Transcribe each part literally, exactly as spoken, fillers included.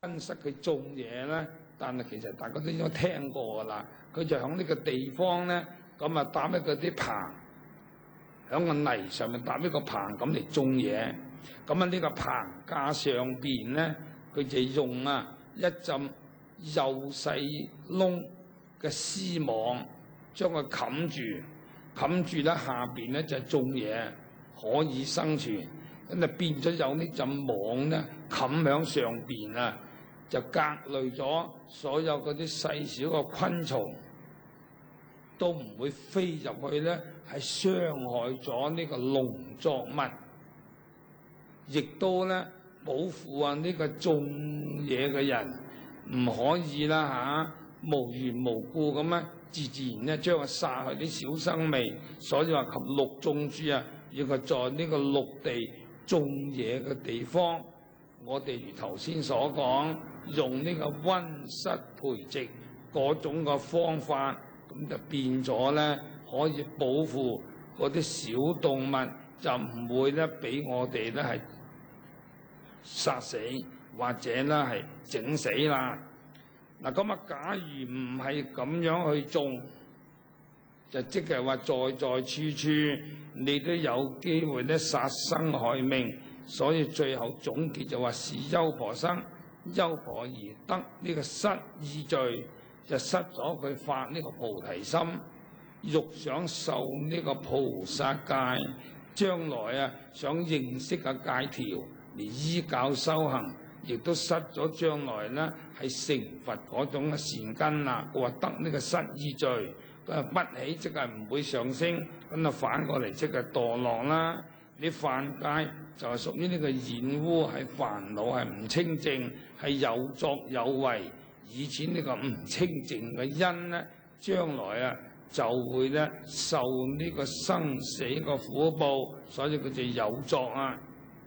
溫室佢種嘢咧，但係其實大家都應該聽過㗎啦。佢就喺呢個地方咧，咁啊搭一個啲棚，喺個泥上面搭一個棚咁嚟種嘢。咁啊呢個棚架上邊咧，佢就用啊一浸幼細窿嘅絲網將佢冚住，冚住咧下邊咧就種嘢可以生存。咁就變咗有呢浸網咧冚響上邊啊，就隔離咗所有嗰啲細小嘅昆蟲都唔會飛入去咧，係傷害咗呢個農作物，亦都咧保護啊呢個種嘢嘅人唔可以啦嚇、啊、無緣無故咁咧，自自然咧將佢殺去啲小生命。所以話及陸種樹啊，要佢在呢個陸地種嘢嘅地方，我哋如頭先所講，用呢個溫室培植嗰種嘅方法，咁就變咗咧，可以保護嗰啲小動物，就唔會咧俾我哋咧係殺死或者咧係整死啦。嗱咁啊，假如唔係咁樣去種，就即係話在在處處你都有機會咧殺生害命。所以最後總結就話是優婆生，優婆而得呢個失意罪，就失咗佢發呢個菩提心，欲想受呢個菩薩戒，將來啊想認識嘅戒條嚟依教修行，亦都失咗將來呢係成佛嗰種嘅善根啦。佢話得呢個失意罪，佢話不起即係唔會上升，咁啊反過嚟即係墮落啦。你犯戒就係屬於呢個染污，係煩惱，係唔清淨，係有作有為，以前呢個唔清淨嘅因呢，將來啊就會咧受呢個生死個苦報，所以佢就有作啊。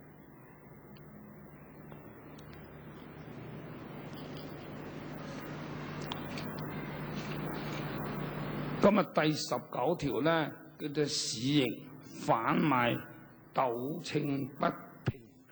咁啊第十九條咧叫做使役販賣斗秤不平戒。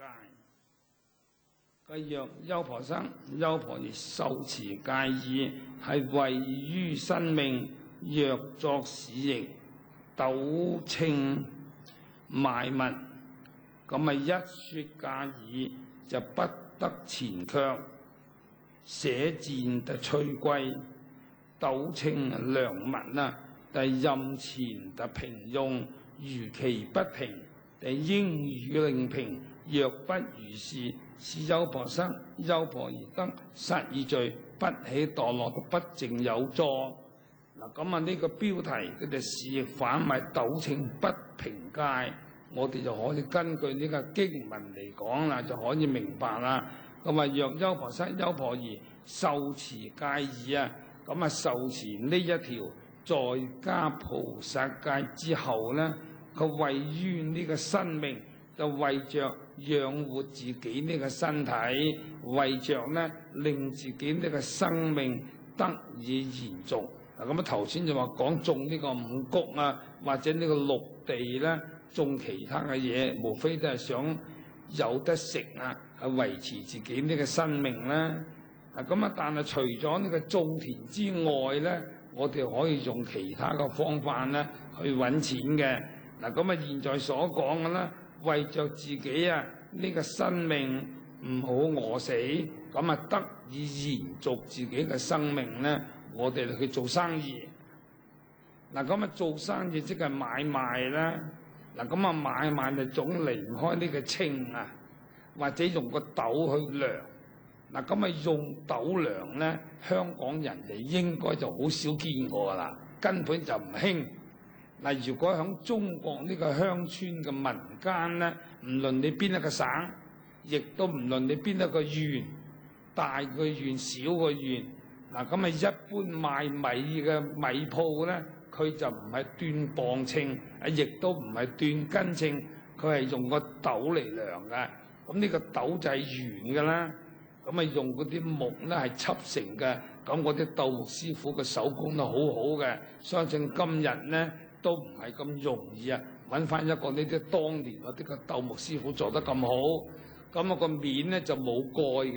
佢若優婆生，優婆夷受持戒意，係為於生命，若作使役斗秤賣物，咁啊一説戒意就不得前卻，捨賤得趨歸。斗秤良物啦，但任錢得平用，如其不平，但應予令平。若不如是，是優婆生，優婆夷得失意罪，不起墮落，不淨有作。嗱咁啊，呢個標題佢哋使役販賣斗秤不平戒，我哋就可以根據呢個經文嚟講啦，就可以明白啦。咁啊，若優婆生、優婆夷受持戒意啊。咁啊，受持呢一條在家菩薩戒之後咧，佢為於呢個生命，就為着養活自己呢個身體，為着咧令自己呢個生命得以延續。嗱，咁啊頭先就話講種呢個五穀啊，或者呢個陸地咧，種其他嘅嘢，無非都係想有得食啊，係維持自己呢個生命啦。嗱咁啊！但係除咗呢個種田之外咧，我哋可以用其他嘅方法咧去揾錢嘅。嗱咁啊，現在所講嘅咧，為着自己啊呢個生命唔好餓死，咁啊得以延續自己嘅生命咧，我哋去做生意。嗱咁啊，做生意即係買賣啦。嗱咁啊，買賣就總離唔開呢個秤啊，或者用個斗去量。嗱咁啊，用斗量咧，香港人哋應該就好少見過噶啦，根本就唔興。嗱，如果喺中國呢個鄉村嘅民間咧，唔論你邊一個省，亦都唔論你邊一個縣，大個縣、小個縣，嗱咁啊，一般賣米嘅米鋪咧，佢就唔係斷磅秤，啊，亦都唔係斷斤秤，佢係用個斗嚟量嘅。咁呢個斗就係圓嘅啦。咁啊，用嗰啲木咧係砌成嘅，咁嗰啲鬥木師傅嘅手工都好好嘅，相信今日咧都唔係咁容易啊，揾翻一個呢啲當年嗰啲個鬥木師傅做得咁好。咁啊個面咧就冇蓋嘅，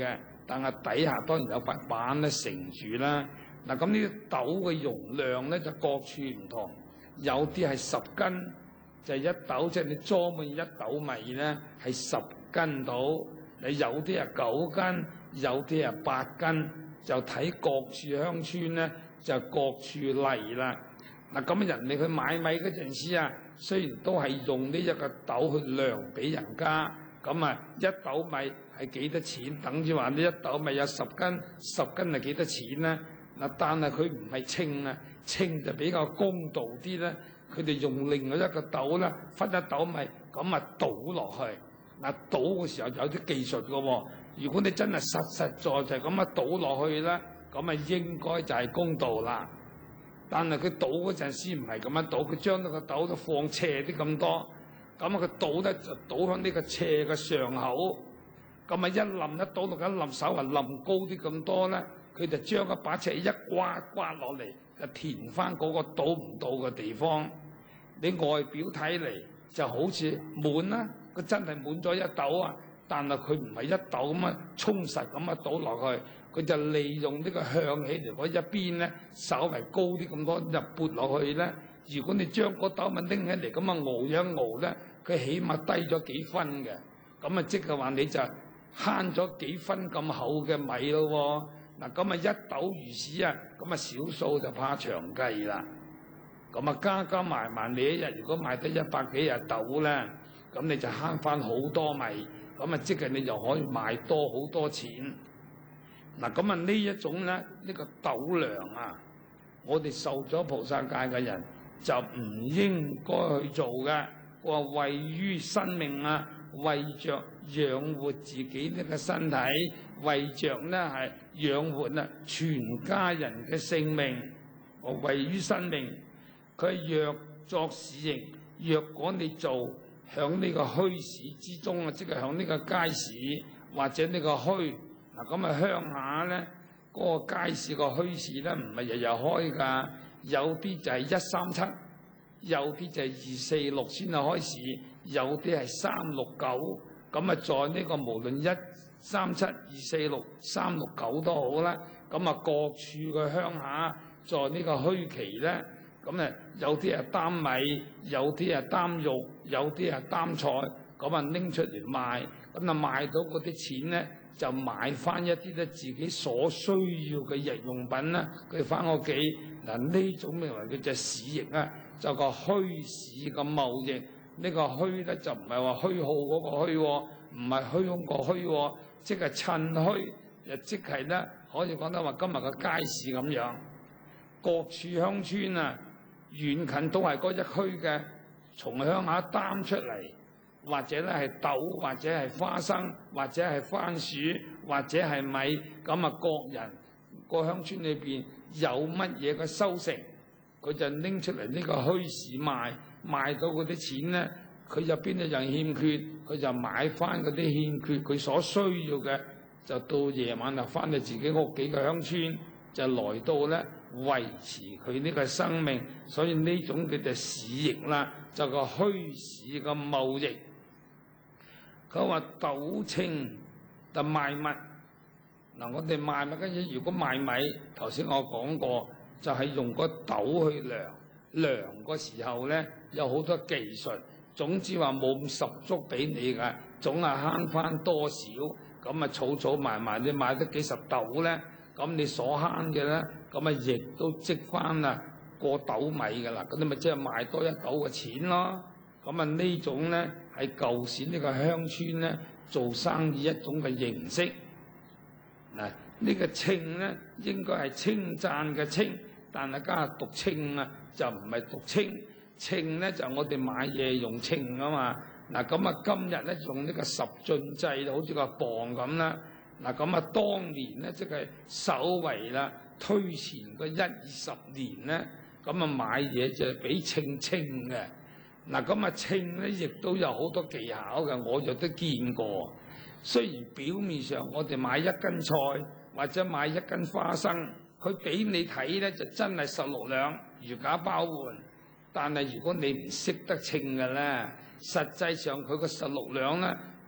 但係底下當然有塊板咧承住啦。嗱，咁呢啲斗嘅容量咧就各處唔同，有啲係十斤，就係一斗，即係你裝滿一斗米咧係十斤到。你有啲係九斤，有啲係八斤，就睇各處鄉村咧就各處例啦。嗱，咁人哋去買米嗰陣時啊，雖然都係用呢一個斗去量俾人家，咁啊一斗米係幾多錢？等於話呢一斗米有十斤，十斤係幾多錢咧？嗱，但係佢唔係稱啊，稱就比較公道啲咧。佢哋用另外一個斗咧，分一斗米，咁啊倒落去。嗱，倒嘅時候有啲技術嘅喎。如果你真係實實在在咁啊倒落去咧，咁啊應該就係公道啦。但係佢倒嗰陣時唔係咁樣倒，佢將呢個斗都放斜啲咁多，咁啊佢倒咧就倒響呢個斜嘅上口，咁啊一冧一倒落一冧手啊冧高啲咁多咧，佢就將個把尺一刮刮落嚟，就填翻嗰個倒唔到嘅地方。你外表睇嚟就好似滿啦，佢真係滿咗一斗啊，但係佢唔係一斗咁啊充實咁啊倒落去。佢就利用呢個向起嚟嗰一邊咧，稍為高啲咁多，就撥落去咧。如果你將嗰斗米拎起嚟咁啊熬一熬咧，佢起碼低咗幾分嘅。咁啊即係話你就慳咗幾分咁厚嘅米咯喎。嗱，咁啊一斗如是啊，咁啊少數就怕長計啦。咁啊加加埋埋，你一日如果賣得一百幾廿斗咧，咁你就慳翻好多米。咁啊即係你就可以賣多好多錢。嗱，咁啊呢一種咧，呢個斗量啊，我哋受咗菩薩戒嘅人就唔應該去做嘅。我話為於生命啊，為着養活自己呢個身體，為着咧係養活啊全家人嘅性命。我為於生命，佢若作市營，若果你做響呢個墟市之中啊，即係響呢個街市或者呢個墟。嗱，咁啊鄉下咧，嗰、那個街市個墟市咧，唔係日日開㗎，有啲就係一三七，有啲就係二四六先係開市，有啲係三六九。咁啊，在呢個無論一三七、二四六、三六九都好啦。咁啊，各處嘅鄉下在呢個墟期咧，咁啊有啲係擔米，有啲係擔肉，有啲係擔菜，咁啊拎出嚟賣，咁啊賣到嗰啲錢咧，就買翻一啲咧自己所需要嘅日用品啦，佢翻屋企。嗱，呢種名為叫做市營啊，就個墟市嘅貿易。呢個墟咧就唔係話虛耗嗰個虛，唔係虛空個虛，即係趁墟，又即係咧可以講得話今日嘅街市咁樣。各處鄉村啊，遠近都係嗰一區嘅，從鄉下擔出嚟。或者咧係豆，或者係花生，或者係番薯，或者係米，咁啊各人個鄉村裏邊有乜嘢嘅收成，佢就拎出嚟呢個墟市賣，賣到嗰啲錢咧，佢入邊有人欠缺，佢就買翻嗰啲欠缺佢所需要嘅，就到夜晚就翻去自己屋企嘅鄉村，就來到咧維持佢呢個生命，所以呢種叫做市營啦，就個墟市嘅貿易。佢話斗稱就賣物。嗱，我哋賣物嗰陣，如果賣米，頭先我講過，就係用個斗去量，量個時候咧有好多技術。總之話冇咁十足俾你㗎，總係慳翻多少，咁啊儲儲埋埋，你買得幾十斗咧，咁你所慳嘅咧，咁啊亦都積翻啊過斗米㗎啦，咁你咪即係賣多一斗嘅錢咯。咁啊呢種咧係舊時呢個鄉村咧做生意一種嘅形式。嗱，呢個稱咧應該係稱讚嘅稱，但係家下讀稱啊，就唔係讀稱。稱咧就我哋買嘢用稱啊嘛。嗱，咁啊今日咧用呢個十進制，好似個磅咁啦。嗱，咁啊當年咧即係稍為啦推前個一二十年咧，咁啊買嘢就係俾稱稱嘅。嗱，咁啊稱咧亦都有好多技巧嘅，我就都見過。雖然表面上我哋買一斤菜或者買一斤花生，佢俾你睇咧就真係十六兩，如假包換。但係如果你唔識得稱嘅咧，實際上佢個十六兩咧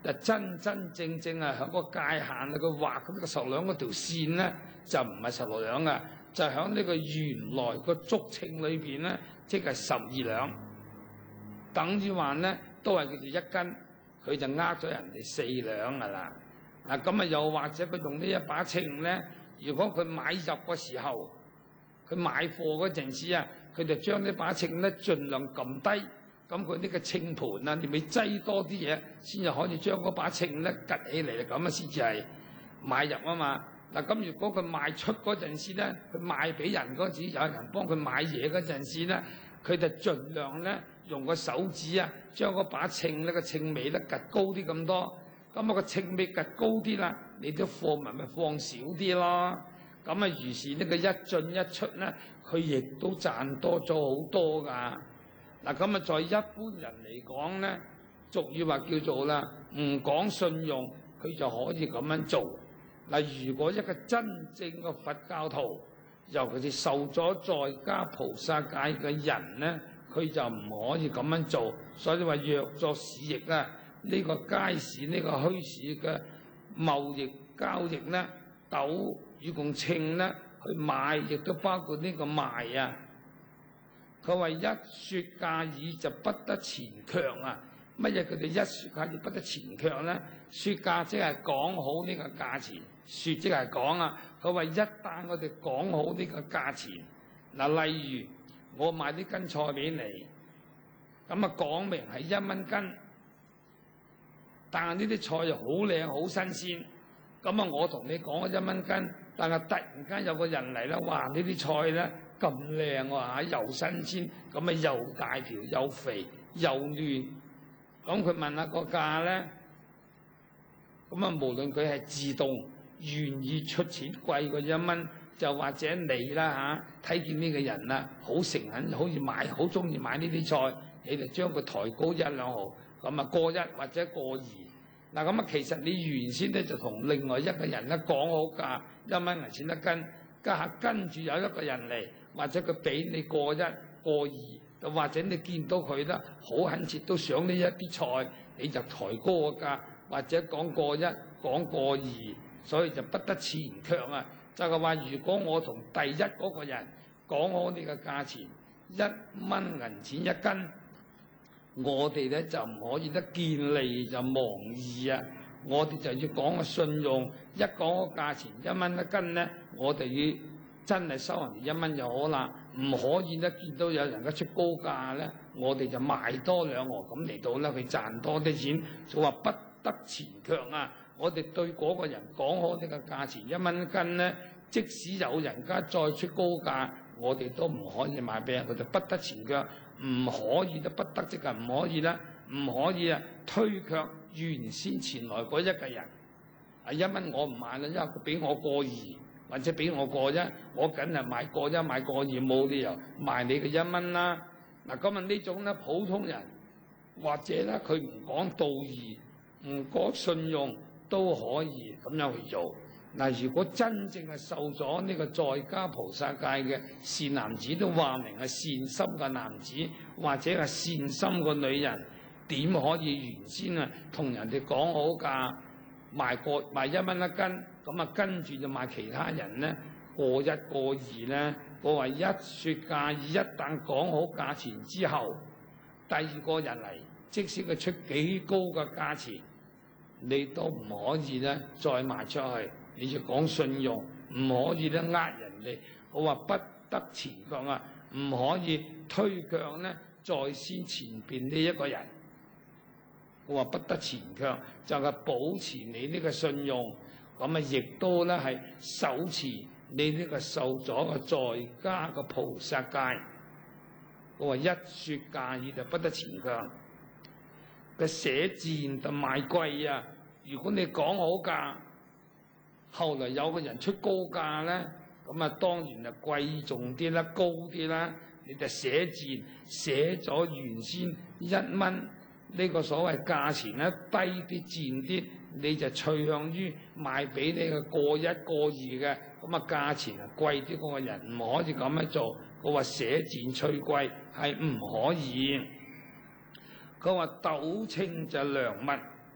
就真真正正係喺個界限啊，佢畫嗰個十兩嗰條線咧，就唔係十六兩嘅，就喺呢個原來個竹稱裏邊咧，即係十二兩，等於話咧都係叫做一斤，佢就呃咗人哋四兩噶啦。嗱咁啊，又或者佢用呢一把秤咧，如果佢買入嘅時候，佢買貨嗰陣時啊，佢就將呢把秤咧盡量撳低。咁佢呢個稱盤啊，你咪擠多啲嘢，先至可以將嗰把秤咧趌起嚟，咁啊先至係買入啊嘛。嗱咁如果佢賣出嗰陣時咧，佢賣俾人嗰陣時，有人幫佢買嘢嗰陣時咧，佢就盡量咧用個手指啊，將嗰把秤咧個稱尾咧趌高啲咁多。咁啊個稱尾趌高啲啦，你啲貨物咪放少啲咯。咁啊於是呢個一進一出咧，佢亦都賺多咗好多㗎。嗱咁啊，在一般人嚟講咧，俗語話叫做啦，唔講信用，佢就可以咁樣做。嗱，如果一個真正嘅佛教徒，尤其是受咗在家菩薩戒嘅人咧，佢就唔可以咁樣做。所以話若作市易啊，呢個街市呢個墟市嘅貿易交易咧，斗與共稱咧，去買亦都包括呢個賣啊。佢話一説價已就不得前強啊！乜嘢佢哋一説價已不得前強咧？説價即係講好呢個價錢，説即係講啊。佢話一旦我哋講好呢個價錢，嗱，例如我買啲斤菜俾你，咁啊講明係一蚊斤，但係呢啲菜又好靚好新鮮，咁啊我同你講一蚊斤，但係突然間有個人嚟啦，哇！呢啲菜咧〜咁靚喎，又新鮮，咁啊又大條又肥又嫩，咁佢問下個價咧，咁啊無論佢係自動願意出錢貴過一蚊，就或者你啦嚇，睇見呢個人啦，好誠懇，好似買好中意買呢啲菜，你就將佢抬高一兩毫，咁啊過一或者過二，嗱咁啊其實你原先咧就同另外一個人咧講好價，一蚊銀錢一斤，家下跟住有一個人嚟。或者佢俾你過一過二，又或者你見到佢啦，好懇切都想呢一啲菜，你就抬高個價，或者講過一講過二，所以就不得前強啊！就係話，如果我同第一嗰個人講好呢個價錢，一蚊銀錢一斤，我哋咧就唔可以得見利就忘義啊！我哋就要講個信用，一講個價錢一蚊一斤咧，我哋要。真係收人哋一蚊就好啦，唔可以咧見到有人嘅出高價咧，我哋就賣多兩毫咁嚟到咧，佢賺多啲錢。就話不得前強啊！我哋對嗰個人講好呢個價錢一蚊一斤咧，即使有人家再出高價，我哋都唔可以賣俾人，佢就不得前強，唔可以都不得即係唔可以啦，唔可以啊推卻原先前來嗰一個人。啊一蚊我唔賣啦，因為佢俾我過二。或者俾我過一，我梗係買過一買過二，冇理由賣你嘅一蚊啦。嗱，咁啊呢種咧普通人或者咧佢唔講道義，唔講信用都可以咁樣去做。嗱，如果真正係受咗呢個在家菩薩戒嘅善男子，都話明係善心嘅男子，或者係善心嘅女人，點可以原先啊同人哋講好價賣過賣一蚊一斤？咁啊，跟住就賣其他人咧，過一過二咧。我話一説價已，一旦講好價錢之後，第二個人嚟，即使佢出幾高嘅價錢，你都唔可以咧再賣出去。你要講信用，唔可以咧呃人哋。我話不得前強啊，唔可以推卻咧在先前邊呢一個人。我話不得前強，就係保持你呢個信用。咁啊，亦都咧係手持你呢個受咗嘅在家嘅菩薩戒。我話一説價已就不得前強。嘅寫賤就賣貴啊！如果你講好價，後來有個人出高價咧，咁啊當然就貴重啲啦，高啲啦，你就寫賤，寫咗原先一蚊呢個所謂價錢咧低啲賤啲。你就趨向於賣俾你嘅過一過二嘅，咁啊價錢啊貴啲嗰個人唔可以咁樣做。佢話寫賤趨貴係唔可以。佢話斗稱就良物，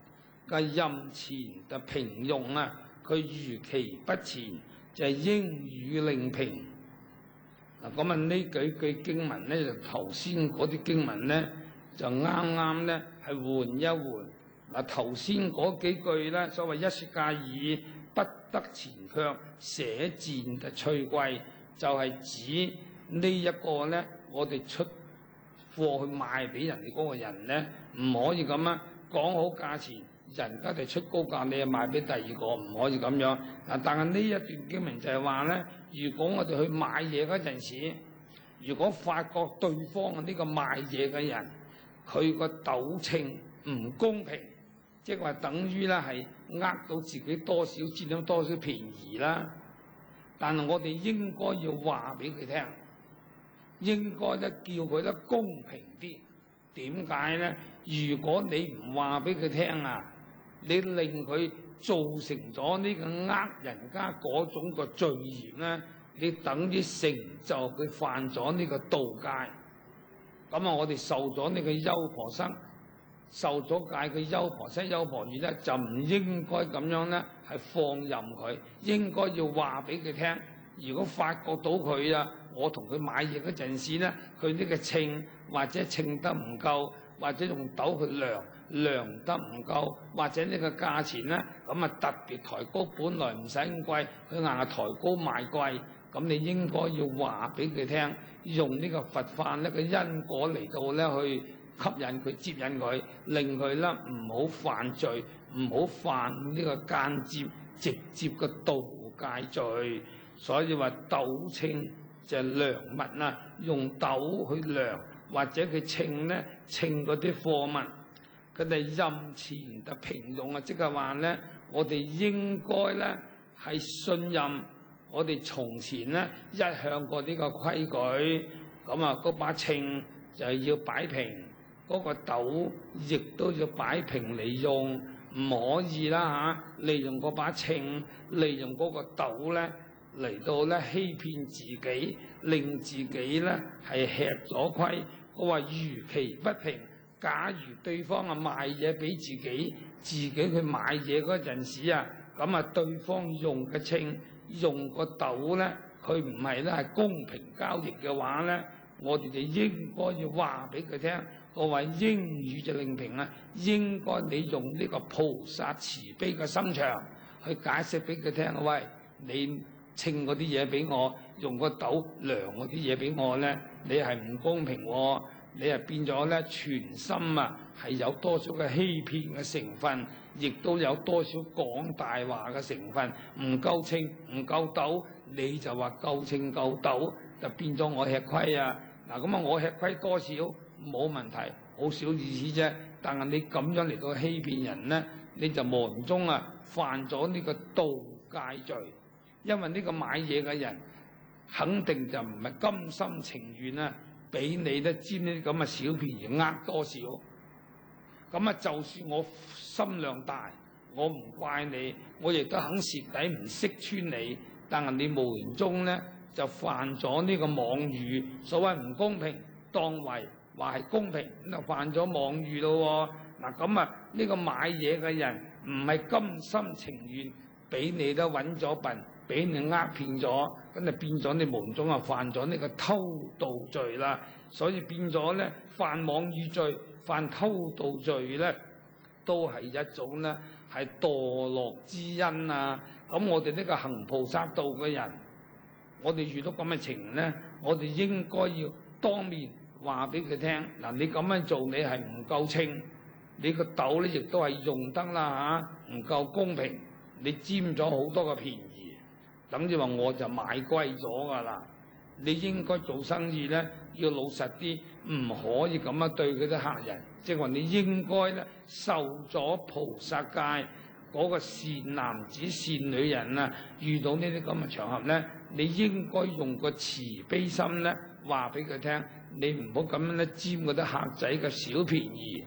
嘅任前嘅平庸啊，佢如其不前，就係應予令平。嗱，咁啊呢幾句經文咧，就頭先嗰啲經文咧，就啱啱咧係換一換。嗱，頭先嗰幾句咧，所謂一說介爾，不得前卻，捨賤嘅趨貴，就係、是、指呢一個咧，我哋出貨去賣俾人哋嗰個人咧，唔可以咁啊，講好價錢，人家哋出高價，你又賣俾第二個，唔可以咁樣。嗱，但係呢一段經文就係話咧，如果我哋去買嘢嗰陣時，如果發覺對方嘅呢個賣嘢嘅人，佢個鬥秤唔公平，即係話等於咧係呃到自己多少，佔咗多少便宜啦。但係我哋應該要話俾佢聽，應該咧叫佢咧公平啲。點解咧？如果你唔話俾佢聽啊，你令佢造成咗呢個呃人家嗰種個罪孽咧，你等於成就佢犯咗呢個盜戒。咁啊，我哋受咗呢個優婆塞，受咗戒嘅優婆塞、優婆夷咧，就唔應該咁樣咧，係放任佢，應該要話俾佢聽。如果發覺到佢啊，我同佢買嘢嗰陣時咧，佢呢個稱或者稱得唔夠，或者用斗去量量得唔夠，或者呢個價錢咧，咁啊特別抬高，本來唔使咁貴，佢硬係抬高賣貴，咁你應該要話俾佢聽，用呢個佛法呢個因果嚟到咧去吸引佢、接引佢，令佢咧唔好犯罪，唔好犯呢個間接、直接嘅盜戒罪。所以話斗稱就係量物啦，用斗去量，或者佢稱咧稱嗰啲貨物，佢哋任前就平庸啊，即係話咧，我哋應該咧係信任我哋從前咧一向過呢個規矩，咁啊嗰把稱就係要擺平，嗰、那個斗亦都要擺平嚟用，唔可以啦嚇，利用嗰把稱，利用嗰個斗咧。嚟到咧欺騙自己，令自己咧係吃咗虧。我話如其不平，假如對方啊賣嘢俾自己，自己去買嘢嗰陣時啊，咁啊對方用嘅稱，用個斗咧，佢唔係咧係公平交易嘅話咧，我哋就應該要話俾佢聽。我話應予就令平啊，應該你用呢個菩薩慈悲嘅心腸去解釋俾佢聽。喂，你稱嗰啲嘢俾我，用個斗量嗰啲嘢俾我咧，你係唔公平喎！你係變咗咧，全心啊係有多少嘅欺騙嘅成分，亦都有多少講大話嘅成分。唔夠稱唔夠斗，你就話夠稱夠斗，就變咗我吃虧啊！嗱，咁啊，我吃虧多少冇問題，好少意思啫。但係你咁樣嚟到欺騙人咧，你就無形中啊犯咗呢個盜戒罪。因為呢個買嘢嘅人肯定就唔係甘心情願啊，俾你咧佔呢啲咁嘅小便宜，呃多少？咁啊，就算我心量大，我唔怪你，我亦都肯蝕底唔識穿你。但係你無形中咧就犯咗呢個妄語，所謂唔公平，當為話係公平，咁就犯咗妄語咯。嗱，咁啊，呢個買嘢嘅人唔係甘心情願俾你都揾咗笨。俾你呃騙咗，咁就變咗你無形中啊犯咗呢個偷盜罪啦。所以變咗咧，犯妄語罪、犯偷盜罪咧，都係一種咧係墮落之因啊。咁我哋呢個行菩薩道嘅人，我哋遇到咁嘅情形咧，我哋應該要當面話俾佢聽。嗱，你咁樣做你係唔夠稱，你個斗咧亦都係用得啦嚇，唔夠公平，你佔咗好多個便宜。等於話我就買貴咗㗎啦，你應該做生意咧要老實啲，唔可以咁樣對佢啲客人。即係話你應該咧受咗菩薩戒嗰個善男子善女人啊，遇到呢啲咁嘅場合咧，你應該用個慈悲心咧話俾佢聽，你唔好咁樣咧佔嗰啲客仔嘅小便宜，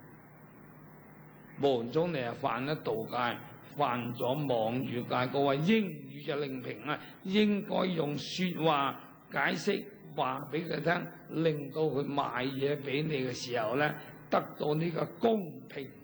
無形中你係犯咗盜戒。犯咗妄語戒，個話應予就令平啊，應該用説話解釋話俾佢聽，令到佢賣嘢俾你嘅時候咧，得到呢個公平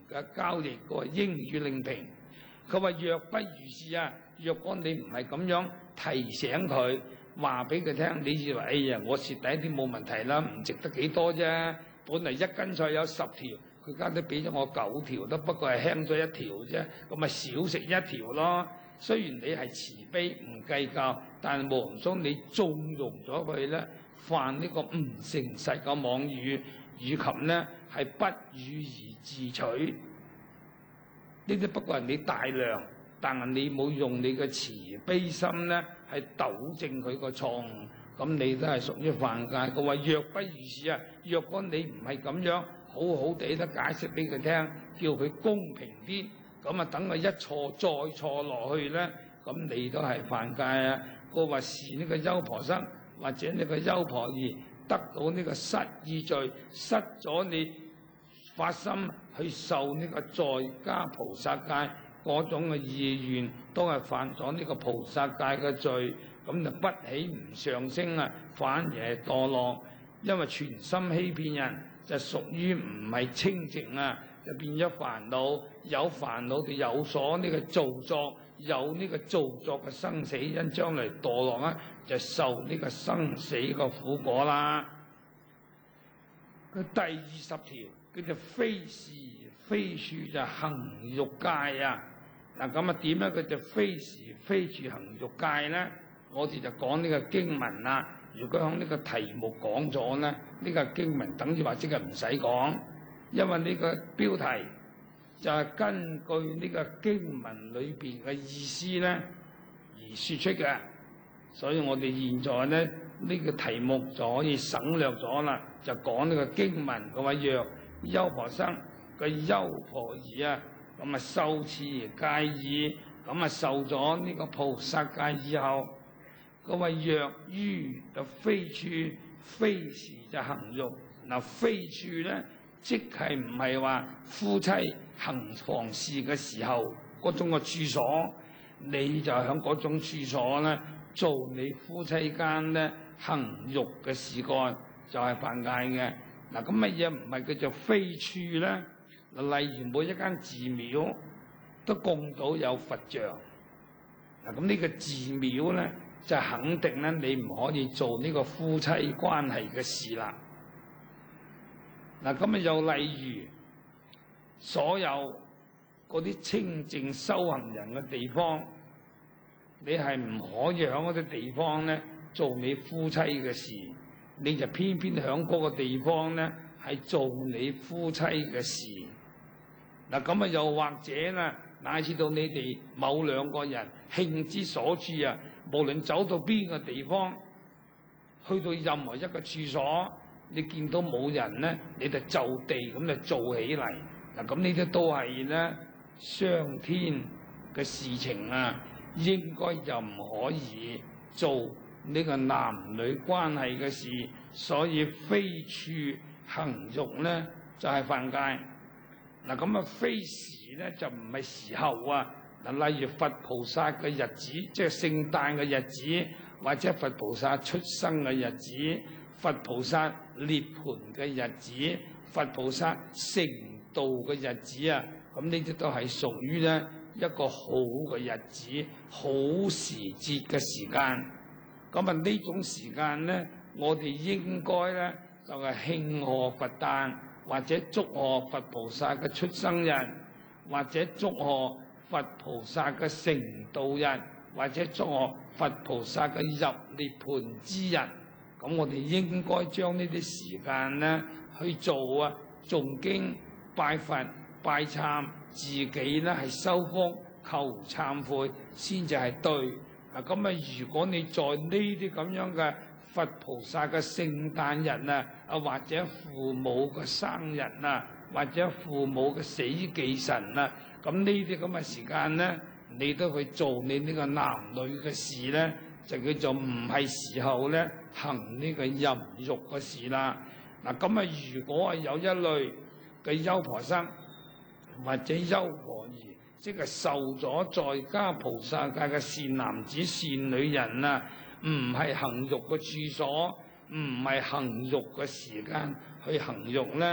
嘅交易，佢話應予令平。佢話若不如是啊，若果你唔係咁樣提醒佢，話俾佢聽，你以為哎呀我蝕底啲冇問題啦，唔值得幾多啫。本嚟一斤菜有十條，佢家都俾咗我九條，都不過係輕咗一條啫，咁咪少食一條咯。雖然你係慈悲唔計較，但係無形中你縱容咗佢咧，犯呢個唔誠實嘅妄語，以及咧係不予而自取。呢啲不過係你大量，但係你冇用你嘅慈悲心咧，係糾正佢個錯誤，咁你都係屬於犯戒。佢話若不如是啊，若果你唔係咁樣，好好地都解釋俾佢聽，叫佢公平啲，咁啊等佢一錯再錯落去咧，咁你都係犯戒啊！佢話是呢個優婆塞或者呢個優婆夷得到呢個失意罪，失咗你發心去受呢個在家菩薩戒嗰種嘅意願，都係犯咗呢個菩薩戒嘅罪，咁就不起唔上升啊，反而係墮落，因為全心欺騙人就屬於唔係清淨啊，就變咗煩惱，有煩惱就有所呢個造作，有呢個造作嘅生死因，將來墮落啊，就受呢個生死嘅苦果啦。佢第二十條叫做非時非處就行欲戒啊！嗱咁啊點樣佢就非時非處行欲戒咧？我哋就講呢個經文啦。如果響呢個題目講咗咧，呢、呢個經文等於話即係唔使講，因為呢個標題就係根據呢個經文裏邊嘅意思咧而説出嘅，所以我哋現在咧呢、呢個題目就可以省略咗啦，就講呢個經文嗰位若優婆塞個優婆夷啊，咁啊受持戒已，咁啊受咗呢個菩薩戒以後，嗰位若於就非處非時就行欲。嗱非處咧，即係唔係話夫妻行房事嘅時候嗰種嘅處所，你就喺嗰種處所咧做你夫妻間咧行欲嘅事幹，就係犯戒嘅。嗱咁乜嘢唔係叫做非處咧？嗱，例如每一間寺廟都供到有佛像，嗱咁呢個寺廟咧就肯定咧你唔可以做呢個夫妻關係嘅事啦。嗱咁啊又例如所有嗰啲清淨修行人嘅地方，你係唔可以喺嗰啲地方咧做你夫妻嘅事，你就偏偏喺嗰個地方咧係做你夫妻嘅事。嗱咁啊又或者啦，乃至到你哋某兩個人興之所處啊，無論走到邊個地方，去到任何一個處所，你見到冇人咧，你就就地咁就做起嚟。嗱咁呢啲都係咧傷天嘅事情啊，應該就唔可以做呢個男女關係嘅事，所以非處行欲咧就係犯戒。嗱咁啊，非時咧就唔係時候啊。嗱，例如佛菩薩嘅日子，即係聖誕嘅日子，或者佛菩薩出生嘅日子，佛菩薩涅槃嘅日子，佛菩薩成道嘅日子啊，咁呢啲都係屬於咧一個好嘅日子、好時節嘅時間。咁啊，呢種時間咧，我哋應該咧就係慶賀佛誕，或者祝賀佛菩薩嘅出生日，或者祝賀佛菩薩嘅成道日，或者祝賀佛菩薩嘅入涅槃之日。咁我哋應該將呢啲時間咧去做啊，誦經、拜佛、拜懺，自己咧係修福、求懺悔，先至係對。嗱咁啊，如果你在呢啲咁樣嘅佛菩薩嘅聖誕日啊，啊或者父母嘅生日啊，或者父母嘅死忌辰啊，咁呢啲咁嘅時間咧，你都去做你呢個男女嘅事咧，就叫做唔係時候咧行呢個淫欲嘅事啦。嗱咁啊，如果係有一類嘅優婆塞或者優婆夷，即係受咗在家菩薩戒嘅善男子善女人啊，唔係行欲嘅處所，唔係行欲嘅時間去行欲咧，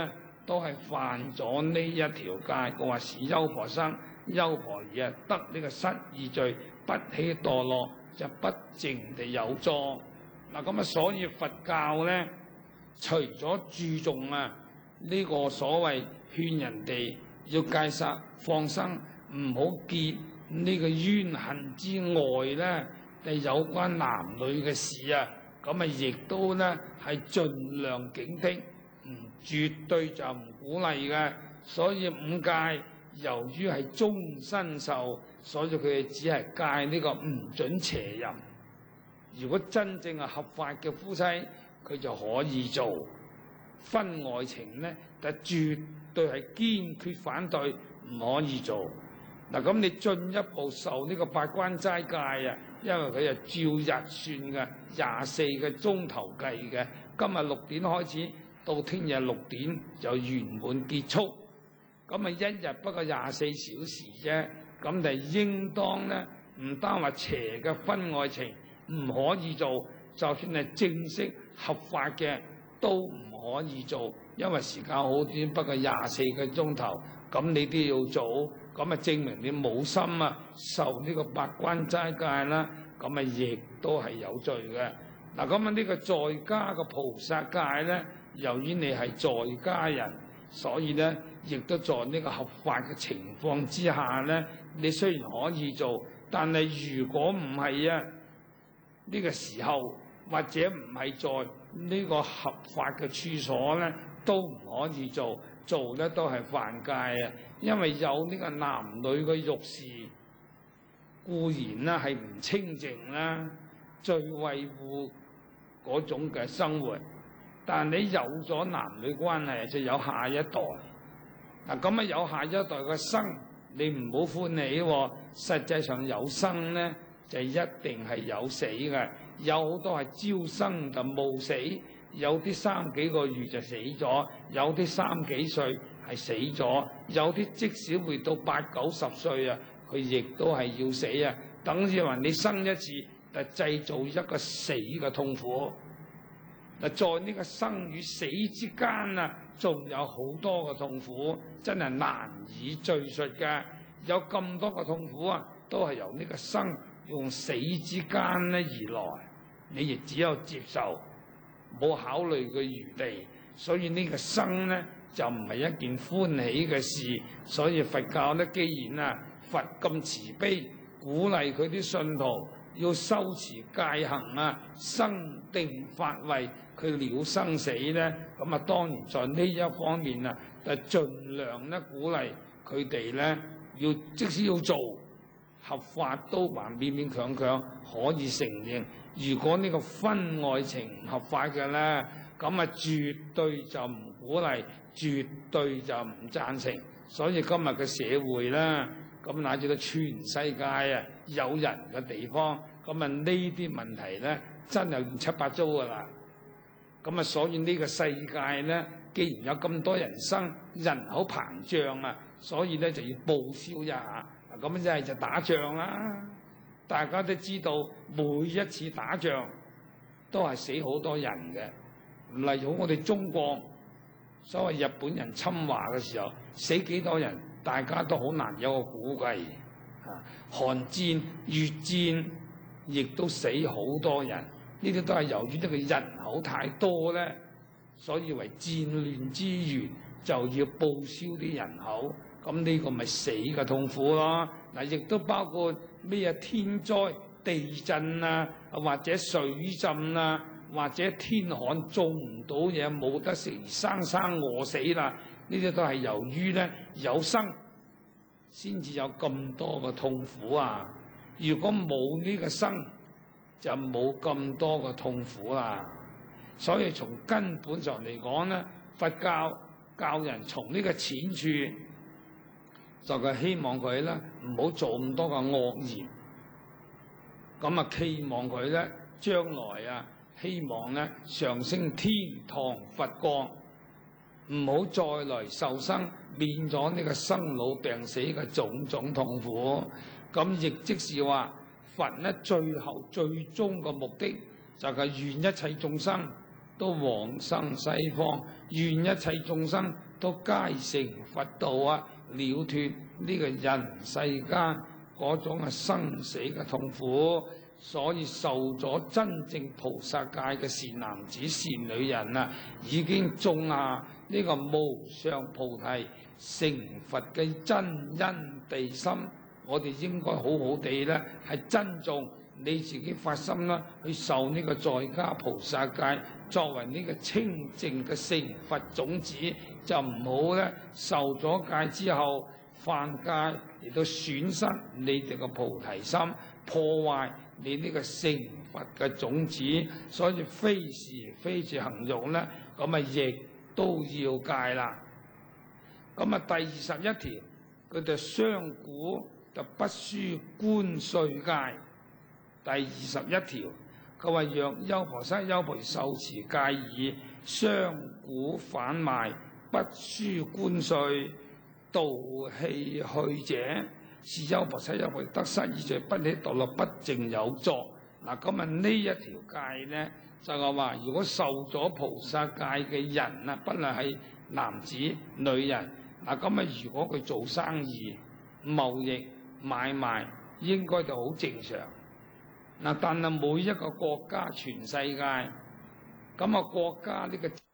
都係犯咗呢一條戒。佢話是優婆生，優婆夷啊，得呢個失意罪，不起墮落，就不淨地有作。嗱咁啊，所以佛教咧，除咗注重啊呢個所謂勸人哋要戒殺放生，唔好結呢個冤恨之外咧，就有關男女嘅事啊，咁啊亦都咧係盡量警惕，唔絕對就唔鼓勵嘅。所以五戒由於係終身受，所以佢哋只係戒呢個唔准邪淫。如果真正係合法嘅夫妻，佢就可以做。婚外情咧，就絕對係堅決反對，唔可以做。嗱，咁你進一步受呢個八關齋戒啊，因為佢係照日算嘅，廿四個鐘頭計嘅。今日六點開始，到聽日六點就圓滿結束。咁啊，一日不過廿四小時啫。咁就應當咧，唔單話邪嘅婚外情唔可以做，就算係正式合法嘅都唔可以做，因為時間好短，不過廿四個鐘頭，咁你都要做，咁啊證明你冇心啊受呢個八關齋戒啦，咁啊亦都係有罪嘅。嗱，咁啊呢個在家嘅菩薩戒咧，由於你係在家人，所以咧亦都在呢個合法嘅情況之下咧，你雖然可以做，但係如果唔係啊呢個時候，或者唔係在呢個合法嘅處所咧，都唔可以做，做咧都係犯戒啊！因為有呢個男女嘅欲事，固然啦係唔清淨啦，最維護嗰種嘅生活。但你有咗男女關係，就有下一代。嗱，咁啊有下一代嘅生，你唔好歡喜喎。實際上有生咧，就一定係有死嘅。有好多係朝生就暮死，有啲三幾個月就死咗，有啲三幾歲係死咗，有啲即使會到八九十歲啊，佢亦都係要死啊。等於話你生一次，就製造一個死嘅痛苦。嗱，在呢個生與死之間啊，仲有好多嘅痛苦，真係難以敘述嘅。有咁多嘅痛苦啊，都係由呢個生用死之間咧而來，你亦只有接受，冇考慮嘅餘地。所以呢個生咧就唔係一件歡喜嘅事。所以佛教咧，既然啊佛咁慈悲，鼓勵佢啲信徒要修持戒行啊，生定發慧，佢了生死咧，咁啊當然在呢一方面啊，就盡量咧鼓勵佢哋咧，要即使要做合法都還勉勉強強可以承認。如果呢個婚外情唔合法嘅咧，咁啊絕對就唔鼓勵，絕對就唔贊成。所以今日嘅社會咧，咁乃至到全世界啊有人嘅地方，咁啊呢啲問題咧真係亂七八糟噶啦。咁啊，所以呢個世界咧，既然有咁多人生，人口膨脹啊，所以咧就要報銷一下。咁一係就打仗啦。大家都知道，每一次打仗都係死好多人嘅。例如我哋中國所謂日本人侵華嘅時候，死幾多人，大家都好難有個估計。啊，韓戰、越戰亦都死好多人。呢啲都係由於呢個人口太多咧，所以為戰亂之源就要報銷啲人口，咁呢個咪死嘅痛苦咯。嗱，亦都包括咩天災、地震啊，或者水浸啊，或者天旱種唔到嘢冇得食，生生餓死啦。呢啲都係由於咧有生先至有咁多嘅痛苦啊。如果冇呢個生，就冇咁多嘅痛苦啦。所以從根本上嚟講咧，佛教教人從呢個淺處，就係希望佢咧唔好做咁多嘅惡業。咁啊，期望佢咧將來啊，希望咧上升天堂佛國，唔好再來受生，免咗呢個生老病死嘅種種痛苦。咁亦即是話，佛咧最後最終嘅目的就係願一切眾生都往生西方，願一切眾生都皆成佛道啊！了脫呢個人世間嗰種嘅生死嘅痛苦，所以受咗真正菩薩戒嘅善男子善女人啊，已經種下呢個無上菩提成佛嘅真因地心。我哋應該好好地咧，係珍重你自己發心啦，去受呢個在家菩薩戒，作為呢個清淨嘅成佛種子，就唔好咧受咗戒之後犯戒嚟到損失你哋嘅菩提心，破壞你呢個成佛嘅種子。所以非是非是行用咧，咁啊亦都要戒啦。咁啊第二十一條，佢就商賈就不輸關稅戒。第二十一條，佢話若優婆塞、優婆夷受持戒已，商賈販賣，不輸關稅，盜棄去者，是優婆塞、優婆夷得失已罪，不起墮落，不淨有作。嗱，咁啊呢一條戒咧，就係話如果受咗菩薩戒嘅人啊，不論係男子女人，嗱咁啊如果佢做生意、貿易、買賣，應該就好正常。嗱，但係每一個國家全世界，咁啊國家呢個